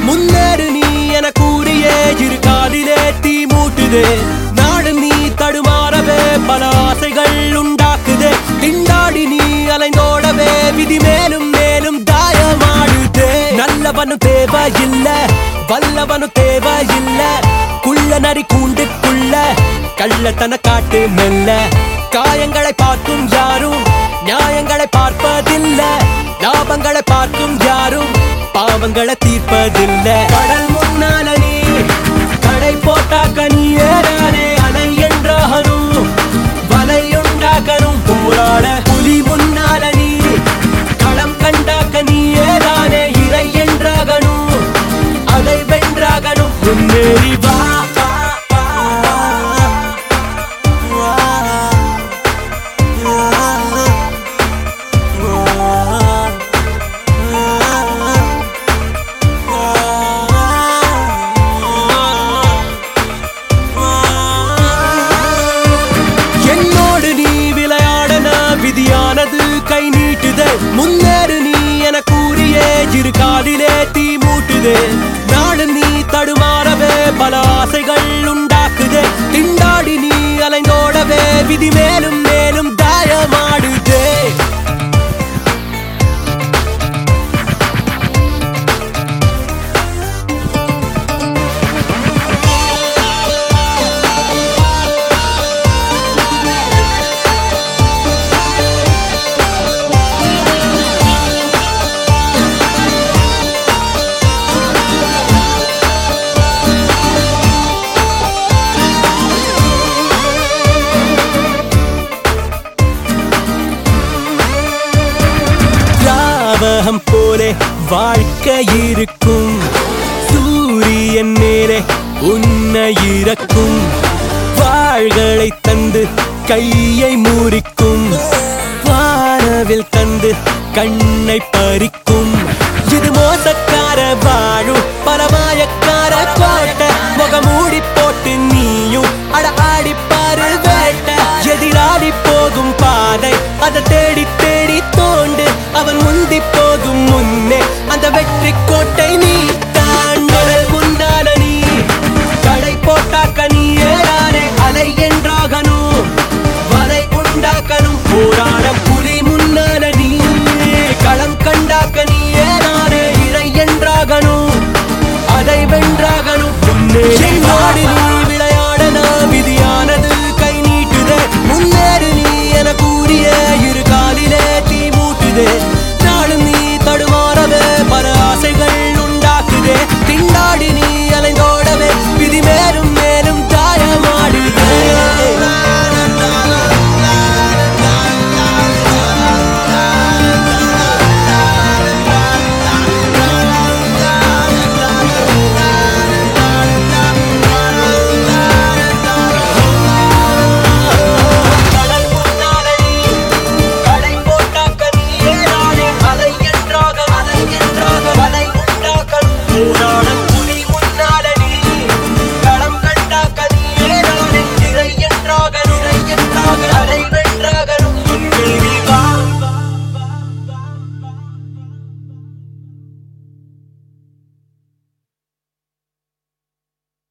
முன்னேறு நீ என கூறியே இரு காலிலே தீ மூட்டுதே நாடு நீ தடுமாறவே பல ஆசைகள் உண்டாக்குதே திண்டாடி நீ அலைந்தோடவே விதி மேலும் மேலும் தாயமாடுதே நல்லவனும் தேவையில்ல வல்லவனும் தேவையில்ல குள்ள நரி கூண்டுக்குள்ள கள்ளத்தன காட்டு மெல்ல காயங்களை பார்க்கும் யாரும் நியாயங்களை பார்ப்பதில்ல லாபங்களை பார்க்கும் யாரும் பாவங்களை தீர்ப்பதில்லை கடல் முன்னால நீ கடை போட்டாக்க நீ ஏறானே அணை என்றாகணும் வலையுண்டாக்கணும் போராட புலி முன்னால நீ களம் கண்டாக்க நீ ஏறானே இறை என்றாகணும் அதை வென்றாகணும் முன்னேறி வா விதியானது கை நீட்டுதே முன்னேறு நீ என கூறியே இரு காலிலே தீ மூட்டுதே நாடு நீ தடுமாறவே பல ஆசைகள் உண்டாக்குதே திண்டாடி நீ அலைந்தோடவே விதி மேலும் மேலும் தாயமாடுதே போலே வாழ்க்கை இருக்கும் சூரியன் மேலே உன்னை இறக்கும் வாள்களை தந்து கையை மூடிக்கும் வானவில் தந்து கண்ணை பறிக்கும் இது மோசக்கார வாழும் பரமாயக்கார கோட்டை முகமூடி போட்டு நீயும் அட ஆடிப்பாரு வேட்டை எதிராடி போகும் பாதை அதை தேடி